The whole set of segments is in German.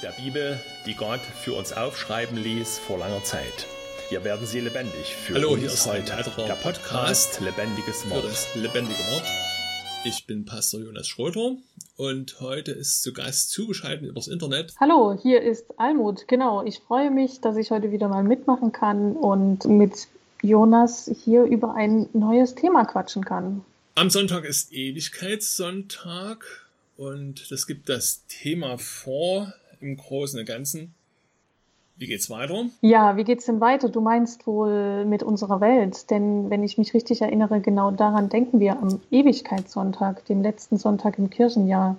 der Bibel, die Gott für uns aufschreiben ließ vor langer Zeit. Hier werden sie lebendig für Hallo, uns hier ist heute. Der Podcast Lebendiges Wort. Für das lebendige Wort. Ich bin Pastor Jonas Schröter und heute ist zu Gast zugeschaltet übers Internet. Hallo, hier ist Almut. Genau, ich freue mich, dass ich heute wieder mal mitmachen kann und mit Jonas hier über ein neues Thema quatschen kann. Am Sonntag ist Ewigkeitssonntag und das gibt das Thema vor im Großen und Ganzen. Wie geht's weiter? Ja, wie geht's denn weiter? Du meinst wohl mit unserer Welt, denn wenn ich mich richtig erinnere, genau daran denken wir am Ewigkeitssonntag, dem letzten Sonntag im Kirchenjahr.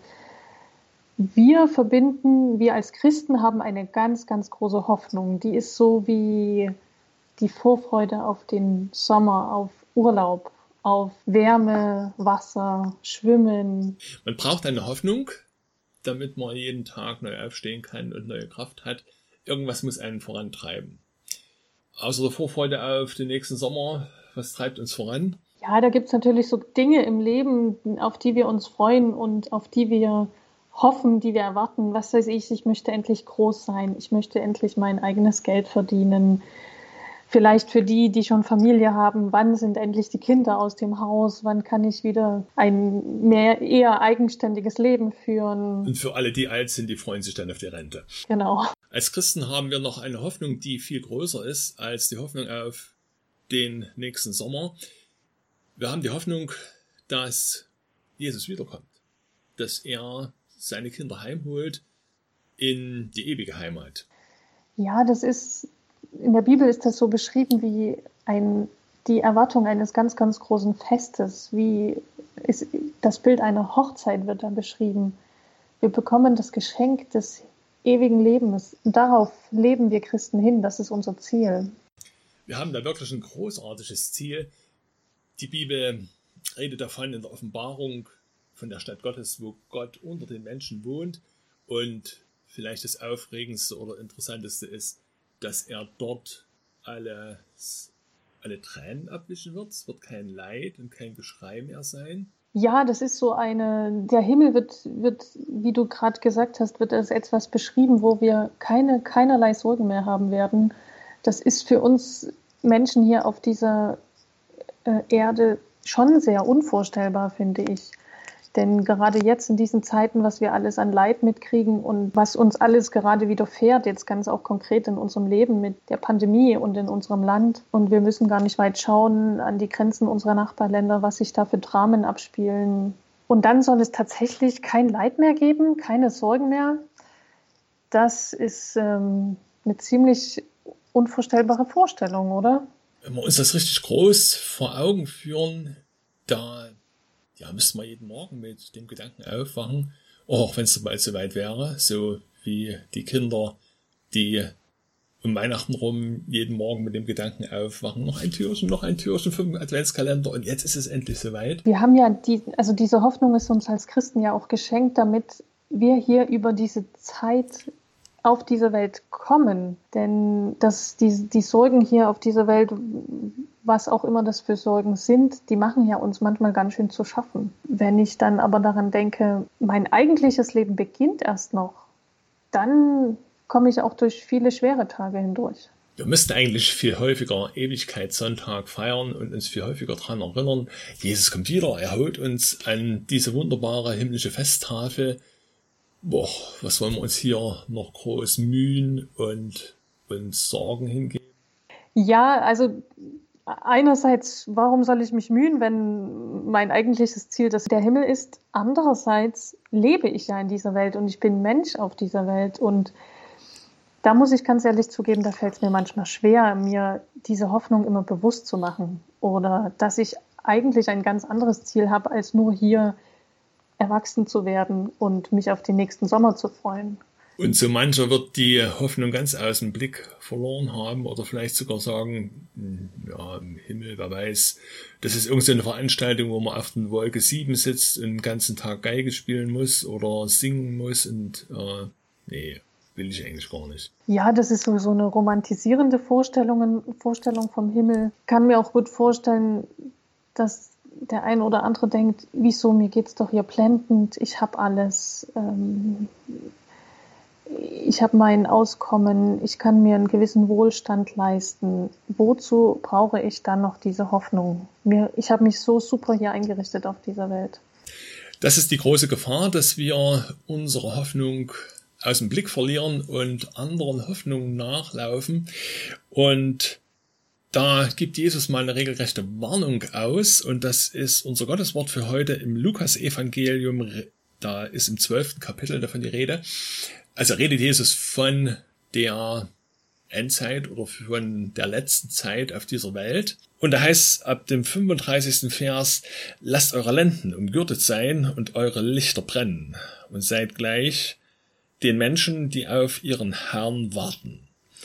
Wir als Christen haben eine ganz, ganz große Hoffnung. Die ist so wie die Vorfreude auf den Sommer, auf Urlaub, auf Wärme, Wasser, Schwimmen. Man braucht eine Hoffnung, damit man jeden Tag neu aufstehen kann und neue Kraft hat. Irgendwas muss einen vorantreiben. Außer der Vorfreude auf den nächsten Sommer, was treibt uns voran? Ja, da gibt's natürlich so Dinge im Leben, auf die wir uns freuen und auf die wir hoffen, die wir erwarten. Was weiß ich möchte endlich groß sein. Ich möchte endlich mein eigenes Geld verdienen. Vielleicht für die, die schon Familie haben, wann sind endlich die Kinder aus dem Haus? Wann kann ich wieder ein eher eigenständiges Leben führen? Und für alle, die alt sind, die freuen sich dann auf die Rente. Genau. Als Christen haben wir noch eine Hoffnung, die viel größer ist als die Hoffnung auf den nächsten Sommer. Wir haben die Hoffnung, dass Jesus wiederkommt, dass er seine Kinder heimholt in die ewige Heimat. Ja, in der Bibel ist das so beschrieben wie die Erwartung eines ganz, ganz großen Festes. Das Bild einer Hochzeit wird da beschrieben. Wir bekommen das Geschenk des ewigen Lebens. Und darauf leben wir Christen hin. Das ist unser Ziel. Wir haben da wirklich ein großartiges Ziel. Die Bibel redet davon in der Offenbarung von der Stadt Gottes, wo Gott unter den Menschen wohnt. Und vielleicht das Aufregendste oder Interessanteste ist, dass er dort alle Tränen abwischen wird. Es wird kein Leid und kein Geschrei mehr sein. Ja, das ist der Himmel wird, wie du gerade gesagt hast, wird als etwas beschrieben, wo wir keinerlei Sorgen mehr haben werden. Das ist für uns Menschen hier auf dieser Erde schon sehr unvorstellbar, finde ich. Denn gerade jetzt in diesen Zeiten, was wir alles an Leid mitkriegen und was uns alles gerade widerfährt, jetzt ganz auch konkret in unserem Leben mit der Pandemie und in unserem Land. Und wir müssen gar nicht weit schauen an die Grenzen unserer Nachbarländer, was sich da für Dramen abspielen. Und dann soll es tatsächlich kein Leid mehr geben, keine Sorgen mehr. Das ist eine ziemlich unvorstellbare Vorstellung, oder? Wenn wir uns das richtig groß vor Augen führen, da müssten wir jeden Morgen mit dem Gedanken aufwachen, auch wenn es bald so weit wäre, so wie die Kinder, die um Weihnachten rum jeden Morgen mit dem Gedanken aufwachen, noch ein Türchen vom Adventskalender und jetzt ist es endlich soweit. Wir haben ja diese Hoffnung ist uns als Christen ja auch geschenkt, damit wir hier über diese Zeit auf diese Welt kommen. Denn die Sorgen hier auf dieser Welt, was auch immer das für Sorgen sind, die machen ja uns manchmal ganz schön zu schaffen. Wenn ich dann aber daran denke, mein eigentliches Leben beginnt erst noch, dann komme ich auch durch viele schwere Tage hindurch. Wir müssten eigentlich viel häufiger Ewigkeitssonntag feiern und uns viel häufiger daran erinnern, Jesus kommt wieder, er holt uns an diese wunderbare himmlische Festtafel. Was wollen wir uns hier noch groß mühen und uns Sorgen hingeben? Ja, also einerseits, warum soll ich mich mühen, wenn mein eigentliches Ziel der Himmel ist? Andererseits lebe ich ja in dieser Welt und ich bin Mensch auf dieser Welt. Und da muss ich ganz ehrlich zugeben, da fällt es mir manchmal schwer, mir diese Hoffnung immer bewusst zu machen. Oder dass ich eigentlich ein ganz anderes Ziel habe, als nur hier erwachsen zu werden und mich auf den nächsten Sommer zu freuen. Und so mancher wird die Hoffnung ganz aus dem Blick verloren haben oder vielleicht sogar sagen, ja, im Himmel, wer weiß, das ist irgendeine Veranstaltung, wo man auf den Wolke 7 sitzt und den ganzen Tag Geige spielen muss oder singen muss und nee, will ich eigentlich gar nicht. Ja, das ist so eine romantisierende Vorstellung vom Himmel. Ich kann mir auch gut vorstellen, dass der eine oder andere denkt, wieso, mir geht's doch hier blendend, ich habe alles. ich habe mein Auskommen, ich kann mir einen gewissen Wohlstand leisten. Wozu brauche ich dann noch diese Hoffnung? Ich habe mich so super hier eingerichtet auf dieser Welt. Das ist die große Gefahr, dass wir unsere Hoffnung aus dem Blick verlieren und anderen Hoffnungen nachlaufen. Und da gibt Jesus mal eine regelrechte Warnung aus. Und das ist unser Gotteswort für heute im Lukas-Evangelium. Da ist im 12. Kapitel davon die Rede. Also redet Jesus von der Endzeit oder von der letzten Zeit auf dieser Welt. Und da heißt ab dem 35. Vers, lasst eure Lenden umgürtet sein und eure Lichter brennen und seid gleich den Menschen, die auf ihren Herrn warten.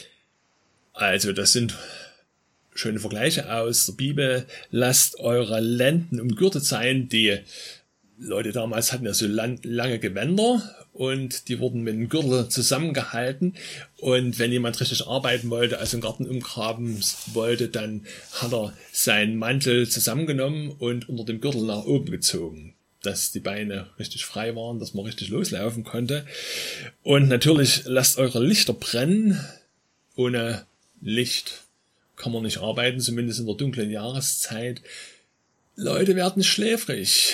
Also das sind schöne Vergleiche aus der Bibel. Lasst eure Lenden umgürtet sein. Die Leute damals hatten ja so lange Gewänder und die wurden mit dem Gürtel zusammengehalten. Und wenn jemand richtig arbeiten wollte, also einen Garten umgraben wollte, dann hat er seinen Mantel zusammengenommen und unter dem Gürtel nach oben gezogen, dass die Beine richtig frei waren, dass man richtig loslaufen konnte. Und natürlich lasst eure Lichter brennen. Ohne Licht kann man nicht arbeiten, zumindest in der dunklen Jahreszeit. Leute werden schläfrig.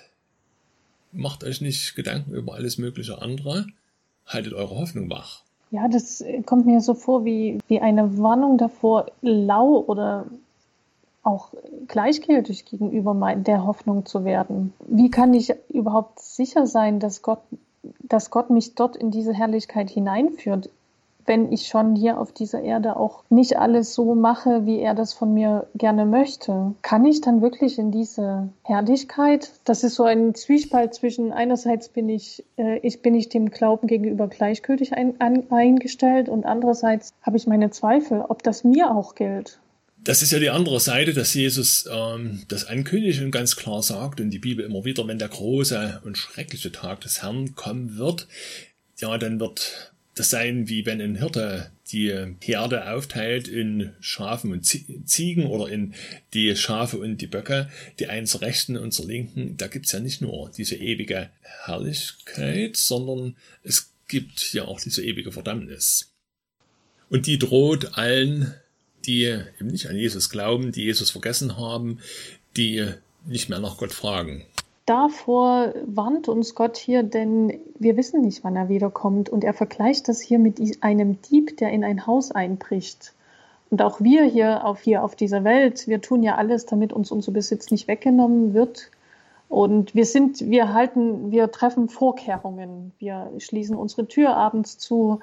Macht euch nicht Gedanken über alles mögliche andere. Haltet eure Hoffnung wach. Ja, das kommt mir so vor wie eine Warnung davor, lau oder auch gleichgültig gegenüber der Hoffnung zu werden. Wie kann ich überhaupt sicher sein, dass Gott mich dort in diese Herrlichkeit hineinführt, wenn ich schon hier auf dieser Erde auch nicht alles so mache, wie er das von mir gerne möchte? Kann ich dann wirklich in diese Herrlichkeit? Das ist so ein Zwiespalt zwischen einerseits bin ich dem Glauben gegenüber gleichgültig eingestellt und andererseits habe ich meine Zweifel, ob das mir auch gilt. Das ist ja die andere Seite, dass Jesus das ankündigt und ganz klar sagt und die Bibel immer wieder, wenn der große und schreckliche Tag des Herrn kommen wird, ja, dann wird das sein, wie wenn ein Hirte die Herde aufteilt in Schafen und Ziegen oder in die Schafe und die Böcke, die einen zur Rechten und zur Linken. Da gibt's ja nicht nur diese ewige Herrlichkeit, sondern es gibt ja auch diese ewige Verdammnis. Und die droht allen, die eben nicht an Jesus glauben, die Jesus vergessen haben, die nicht mehr nach Gott fragen. Davor warnt uns Gott hier, denn wir wissen nicht, wann er wiederkommt. Und er vergleicht das hier mit einem Dieb, der in ein Haus einbricht. Und auch wir hier auf dieser Welt, wir tun ja alles, damit uns unser Besitz nicht weggenommen wird. Und wir treffen Vorkehrungen. Wir schließen unsere Tür abends zu.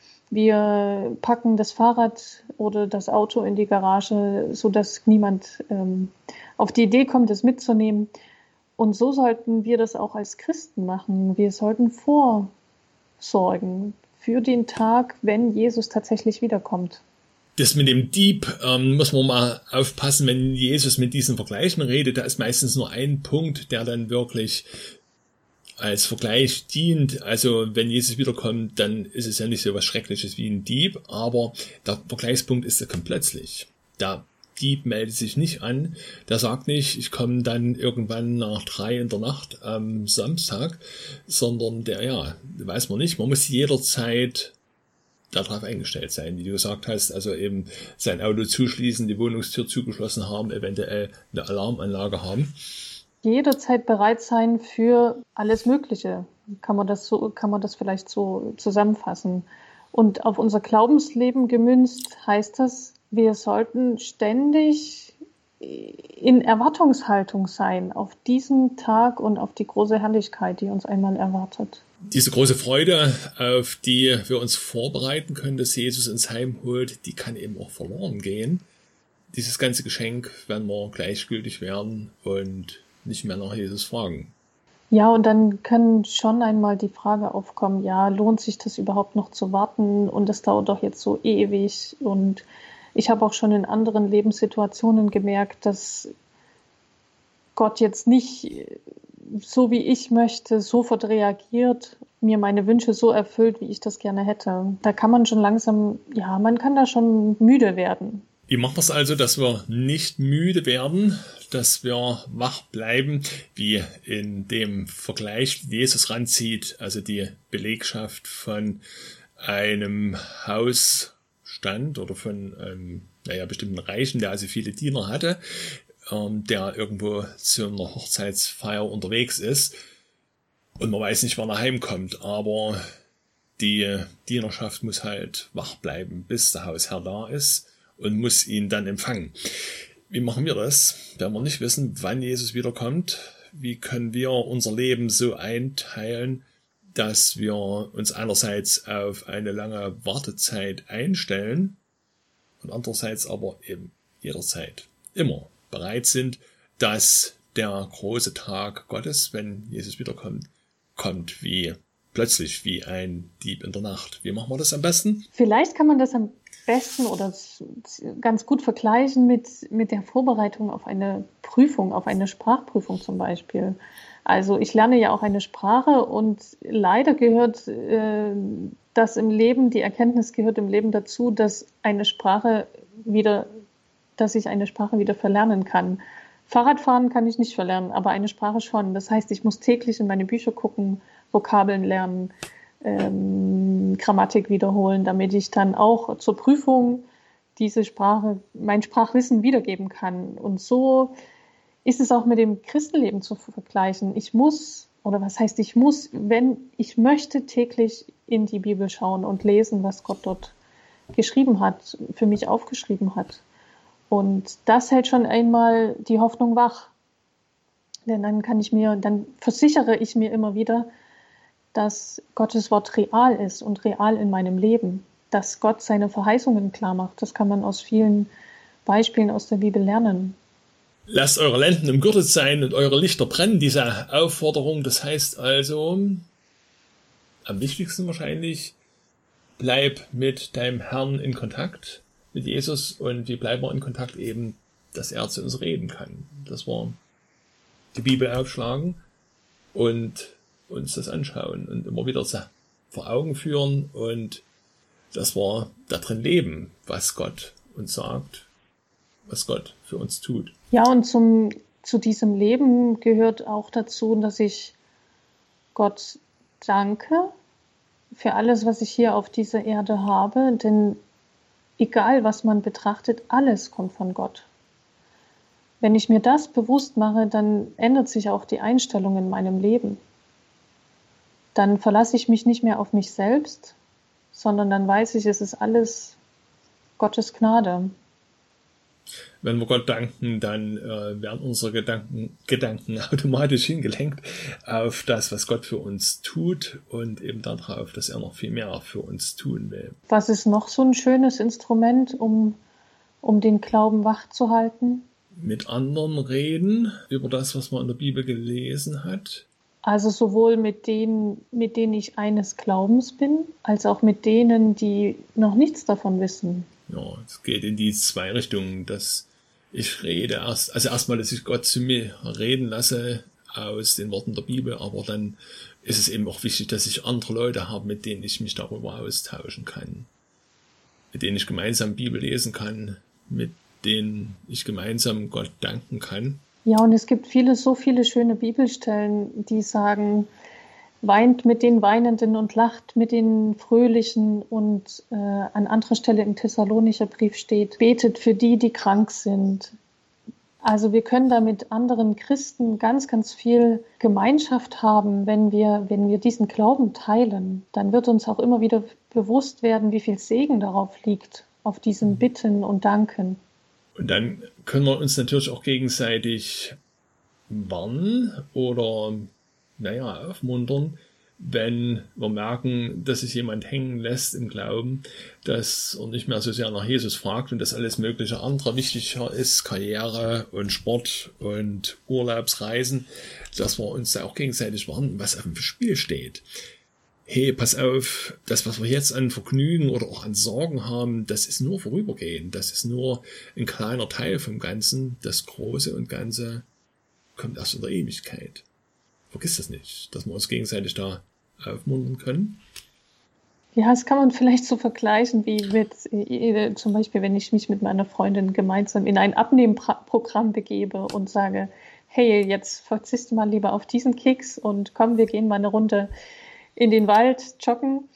Wir packen das Fahrrad oder das Auto in die Garage, sodass niemand auf die Idee kommt, es mitzunehmen. Und so sollten wir das auch als Christen machen. Wir sollten vorsorgen für den Tag, wenn Jesus tatsächlich wiederkommt. Das mit dem Dieb muss man mal aufpassen, wenn Jesus mit diesen Vergleichen redet. Da ist meistens nur ein Punkt, der dann wirklich als Vergleich dient. Also wenn Jesus wiederkommt, dann ist es ja nicht so was Schreckliches wie ein Dieb, aber der Vergleichspunkt ist, der kommt plötzlich. Der Dieb meldet sich nicht an, der sagt nicht, ich komme dann irgendwann nach 3 in der Nacht am Samstag, sondern weiß man nicht, man muss jederzeit darauf eingestellt sein, wie du gesagt hast, also eben sein Auto zuschließen, die Wohnungstür zugeschlossen haben, eventuell eine Alarmanlage haben. Jederzeit bereit sein für alles Mögliche, kann man das vielleicht so zusammenfassen. Und auf unser Glaubensleben gemünzt heißt das, wir sollten ständig in Erwartungshaltung sein auf diesen Tag und auf die große Herrlichkeit, die uns einmal erwartet. Diese große Freude, auf die wir uns vorbereiten können, dass Jesus uns heimholt, die kann eben auch verloren gehen. Dieses ganze Geschenk, wenn wir gleichgültig werden und nicht mehr nach Jesus fragen. Ja, und dann kann schon einmal die Frage aufkommen, ja, lohnt sich das überhaupt noch zu warten? Und das dauert doch jetzt so ewig. Und ich habe auch schon in anderen Lebenssituationen gemerkt, dass Gott jetzt nicht so wie ich möchte, sofort reagiert, mir meine Wünsche so erfüllt, wie ich das gerne hätte. Da kann man schon langsam, man kann da schon müde werden. Wie machen wir es also, dass wir nicht müde werden, dass wir wach bleiben, wie in dem Vergleich, den Jesus ranzieht, also die Belegschaft von einem Hausstand oder von einem bestimmten Reichen, der also viele Diener hatte, der irgendwo zu einer Hochzeitsfeier unterwegs ist und man weiß nicht, wann er heimkommt, aber die Dienerschaft muss halt wach bleiben, bis der Hausherr da ist und muss ihn dann empfangen. Wie machen wir das, wenn wir nicht wissen, wann Jesus wiederkommt? Wie können wir unser Leben so einteilen, dass wir uns einerseits auf eine lange Wartezeit einstellen und andererseits aber eben jederzeit immer bereit sind, dass der große Tag Gottes, wenn Jesus wiederkommt, kommt plötzlich wie ein Dieb in der Nacht. Wie machen wir das am besten? Vielleicht kann man das am besten oder ganz gut vergleichen mit der Vorbereitung auf eine Prüfung, auf eine Sprachprüfung zum Beispiel. Also ich lerne ja auch eine Sprache und leider gehört das im Leben, die Erkenntnis gehört im Leben dazu, dass ich eine Sprache wieder verlernen kann. Fahrradfahren kann ich nicht verlernen, aber eine Sprache schon. Das heißt, ich muss täglich in meine Bücher gucken, Vokabeln lernen, Grammatik wiederholen, damit ich dann auch zur Prüfung diese Sprache, mein Sprachwissen wiedergeben kann. Und so ist es auch mit dem Christenleben zu vergleichen. Ich möchte täglich in die Bibel schauen und lesen, was Gott dort geschrieben hat, für mich aufgeschrieben hat. Und das hält schon einmal die Hoffnung wach. Denn dann versichere ich mir immer wieder, dass Gottes Wort real ist und real in meinem Leben. Dass Gott seine Verheißungen klar macht. Das kann man aus vielen Beispielen aus der Bibel lernen. Lasst eure Lenden umgürtet sein und eure Lichter brennen, diese Aufforderung. Das heißt also, am wichtigsten wahrscheinlich, bleib mit deinem Herrn in Kontakt, mit Jesus. Und wie bleiben wir in Kontakt? Eben, dass er zu uns reden kann. Dass wir die Bibel aufschlagen und uns das anschauen und immer wieder vor Augen führen und dass wir da drin leben, was Gott uns sagt, was Gott für uns tut. Ja, und zu diesem Leben gehört auch dazu, dass ich Gott danke für alles, was ich hier auf dieser Erde habe, denn egal, was man betrachtet, alles kommt von Gott. Wenn ich mir das bewusst mache, dann ändert sich auch die Einstellung in meinem Leben. Dann verlasse ich mich nicht mehr auf mich selbst, sondern dann weiß ich, es ist alles Gottes Gnade. Wenn wir Gott danken, dann werden unsere Gedanken automatisch hingelenkt auf das, was Gott für uns tut und eben darauf, dass er noch viel mehr für uns tun will. Was ist noch so ein schönes Instrument, um den Glauben wach zu halten? Mit anderen reden über das, was man in der Bibel gelesen hat. Also sowohl mit denen ich eines Glaubens bin, als auch mit denen, die noch nichts davon wissen. Ja, es geht in die zwei Richtungen, dass ich rede erstmal, dass ich Gott zu mir reden lasse aus den Worten der Bibel, aber dann ist es eben auch wichtig, dass ich andere Leute habe, mit denen ich mich darüber austauschen kann, mit denen ich gemeinsam Bibel lesen kann, mit denen ich gemeinsam Gott danken kann. Ja, und es gibt so viele schöne Bibelstellen, die sagen, weint mit den Weinenden und lacht mit den Fröhlichen. Und an anderer Stelle im Thessalonicher Brief steht, betet für die, die krank sind. Also wir können da mit anderen Christen ganz, ganz viel Gemeinschaft haben, wenn wir diesen Glauben teilen. Dann wird uns auch immer wieder bewusst werden, wie viel Segen darauf liegt, auf diesem Bitten und Danken. Und dann können wir uns natürlich auch gegenseitig warnen oder aufmuntern, wenn wir merken, dass sich jemand hängen lässt im Glauben, dass er nicht mehr so sehr nach Jesus fragt und dass alles mögliche andere wichtiger ist, Karriere und Sport und Urlaubsreisen, dass wir uns da auch gegenseitig warnen, was auf dem Spiel steht. Hey, pass auf, das, was wir jetzt an Vergnügen oder auch an Sorgen haben, das ist nur vorübergehend, das ist nur ein kleiner Teil vom Ganzen, das Große und Ganze kommt erst in der Ewigkeit. Vergiss das nicht, dass wir uns gegenseitig da aufmuntern können. Ja, das kann man vielleicht so vergleichen wie mit, zum Beispiel, wenn ich mich mit meiner Freundin gemeinsam in ein Abnehmprogramm begebe und sage, hey, jetzt verzichte mal lieber auf diesen Keks und komm, wir gehen mal eine Runde in den Wald joggen.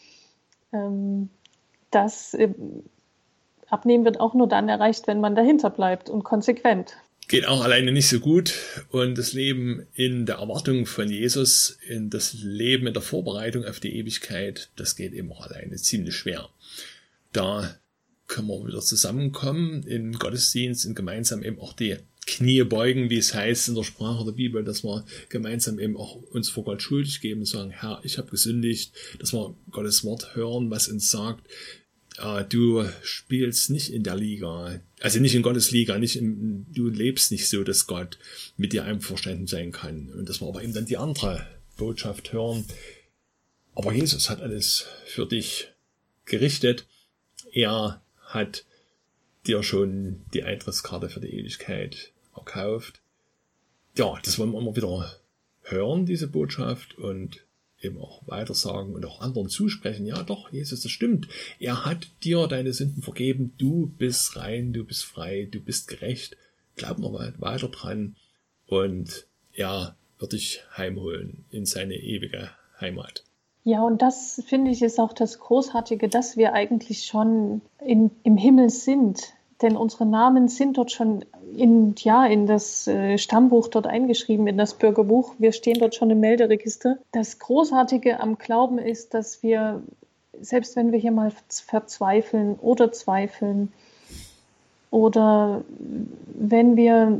Das Abnehmen wird auch nur dann erreicht, wenn man dahinter bleibt und konsequent. Geht auch alleine nicht so gut, und das Leben in der Erwartung von Jesus, in das Leben in der Vorbereitung auf die Ewigkeit, das geht eben auch alleine ziemlich schwer. Da können wir wieder zusammenkommen im Gottesdienst und gemeinsam eben auch die Knie beugen, wie es heißt in der Sprache der Bibel, dass wir gemeinsam eben auch uns vor Gott schuldig geben und sagen, Herr, ich habe gesündigt, dass wir Gottes Wort hören, was uns sagt, du spielst nicht in der Liga, also nicht in Gottes Liga, du lebst nicht so, dass Gott mit dir einverstanden sein kann. Und dass wir aber eben dann die andere Botschaft hören. Aber Jesus hat alles für dich gerichtet. Er hat dir schon die Eintrittskarte für die Ewigkeit erkauft. Ja, das wollen wir immer wieder hören, diese Botschaft, und eben auch weitersagen und auch anderen zusprechen. Ja doch, Jesus, das stimmt. Er hat dir deine Sünden vergeben. Du bist rein, du bist frei, du bist gerecht. Glaub noch weiter dran, und er wird dich heimholen in seine ewige Heimat. Ja, und das, finde ich, ist auch das Großartige, dass wir eigentlich schon im Himmel sind. Denn unsere Namen sind dort schon in das Stammbuch dort eingeschrieben, in das Bürgerbuch. Wir stehen dort schon im Melderegister. Das Großartige am Glauben ist, dass wir, selbst wenn wir hier mal verzweifeln oder zweifeln, oder wenn wir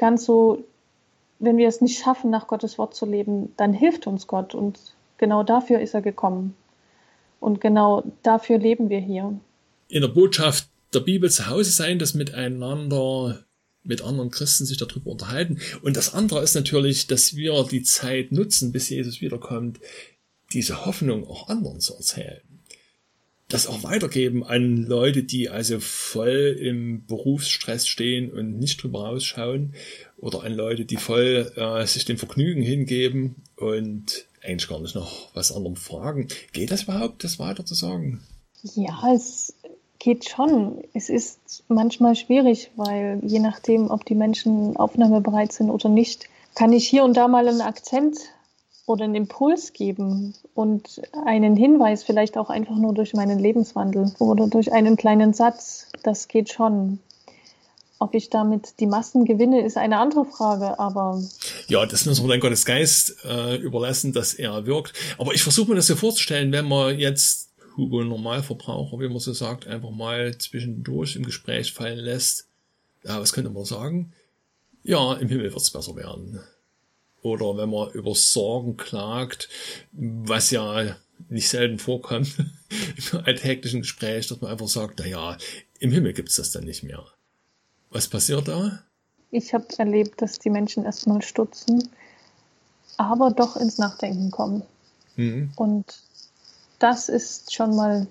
es nicht schaffen, nach Gottes Wort zu leben, dann hilft uns Gott. Und genau dafür ist er gekommen. Und genau dafür leben wir hier. In der Botschaft der Bibel zu Hause sein, das miteinander, mit anderen Christen sich darüber unterhalten. Und das andere ist natürlich, dass wir die Zeit nutzen, bis Jesus wiederkommt, diese Hoffnung auch anderen zu erzählen. Das auch weitergeben an Leute, die also voll im Berufsstress stehen und nicht drüber rausschauen, oder an Leute, die voll sich dem Vergnügen hingeben und eigentlich gar nicht noch was anderem fragen. Geht das überhaupt, das weiter zu sagen? Ja, es geht schon. Es ist manchmal schwierig, weil je nachdem, ob die Menschen aufnahmebereit sind oder nicht, kann ich hier und da mal einen Akzent oder einen Impuls geben und einen Hinweis, vielleicht auch einfach nur durch meinen Lebenswandel oder durch einen kleinen Satz. Das geht schon. Ob ich damit die Massen gewinne, ist eine andere Frage, aber... Ja, das müssen wir dann Gottes Geist überlassen, dass er wirkt. Aber ich versuche mir das so vorzustellen, wenn man jetzt Hugo Normalverbraucher, wie man so sagt, einfach mal zwischendurch im Gespräch fallen lässt. Ja, was könnte man sagen? Ja, im Himmel wird's besser werden. Oder wenn man über Sorgen klagt, was ja nicht selten vorkommt im alltäglichen Gespräch, dass man einfach sagt, naja, im Himmel gibt's das dann nicht mehr. Was passiert da? Ich habe erlebt, dass die Menschen erstmal stutzen, aber doch ins Nachdenken kommen. Und das ist schon mal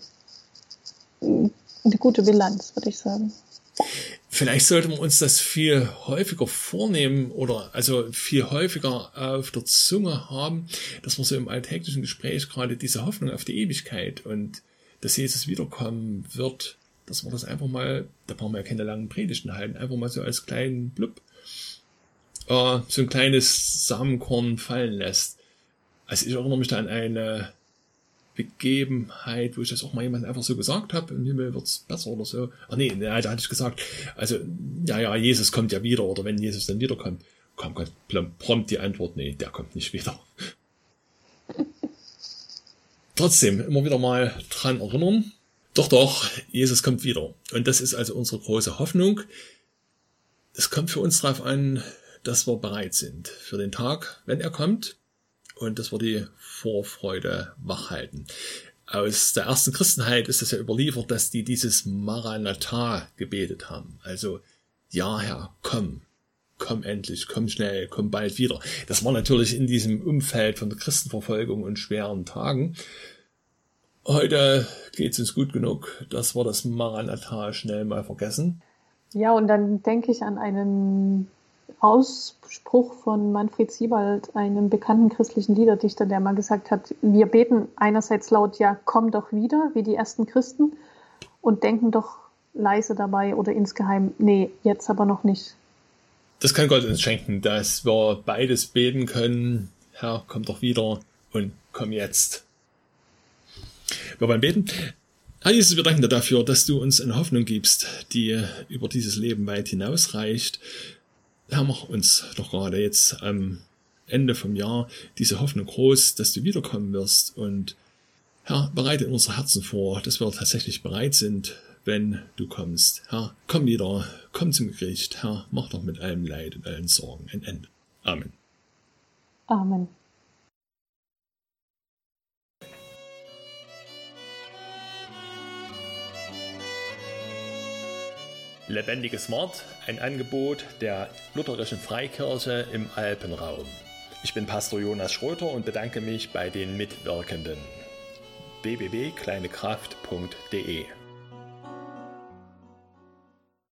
eine gute Bilanz, würde ich sagen. Vielleicht sollten wir uns das viel häufiger vornehmen oder also viel häufiger auf der Zunge haben, dass wir so im alltäglichen Gespräch gerade diese Hoffnung auf die Ewigkeit und dass Jesus wiederkommen wird, dass wir das einfach mal, da brauchen wir ja keine langen Predigten halten, einfach mal so als kleinen Blub, so ein kleines Samenkorn fallen lässt. Also ich erinnere mich da an eine Begebenheit, wo ich das auch mal jemandem einfach so gesagt habe, im Himmel wird's besser oder so. Ach nee, da hatte ich gesagt, also, ja, Jesus kommt ja wieder, oder wenn Jesus dann wiederkommt, kommt Gott prompt die Antwort, nee, der kommt nicht wieder. Trotzdem, immer wieder mal dran erinnern, doch, Jesus kommt wieder. Und das ist also unsere große Hoffnung. Es kommt für uns darauf an, dass wir bereit sind für den Tag, wenn er kommt, und dass wir die Vorfreude wachhalten. Aus der ersten Christenheit ist es ja überliefert, dass die dieses Maranatha gebetet haben. Also, ja Herr, komm endlich, komm schnell, komm bald wieder. Das war natürlich in diesem Umfeld von der Christenverfolgung und schweren Tagen. Heute geht es uns gut genug, dass wir das Maranatha schnell mal vergessen. Ja, und dann denke ich an einen Ausspruch von Manfred Siebald, einem bekannten christlichen Liederdichter, der mal gesagt hat, wir beten einerseits laut, ja, komm doch wieder, wie die ersten Christen, und denken doch leise dabei oder insgeheim, nee, jetzt aber noch nicht. Das kann Gott uns schenken, dass wir beides beten können. Herr, komm doch wieder und komm jetzt. Wir wollen beten. Herr Jesus, wir danken dir dafür, dass du uns eine Hoffnung gibst, die über dieses Leben weit hinausreicht. Herr, mach uns doch gerade jetzt am Ende vom Jahr diese Hoffnung groß, dass du wiederkommen wirst. Und Herr, bereite in unsere Herzen vor, dass wir tatsächlich bereit sind, wenn du kommst. Herr, komm wieder, komm zum Gericht. Herr, mach doch mit allem Leid und allen Sorgen ein Ende. Amen. Amen. Lebendiges Wort, ein Angebot der Lutherischen Freikirche im Alpenraum. Ich bin Pastor Jonas Schröter und bedanke mich bei den Mitwirkenden. www.kleinekraft.de